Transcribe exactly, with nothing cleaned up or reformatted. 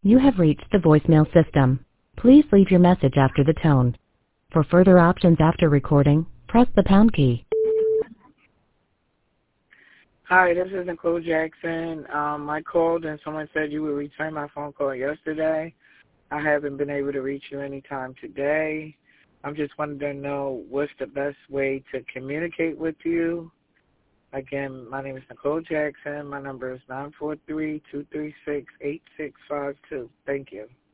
You have reached the voicemail system. Please leave your message after the tone. For further options after recording, press the pound key. Hi, this is Nicole Jackson. Um, I called and someone said you would return my phone call yesterday. I haven't been able to reach you anytime today. I'm just wanting to know what's the best way to communicate with you. Again, my name is Nicole Jackson. My number is nine four three, two three six, eight six five two. Thank you.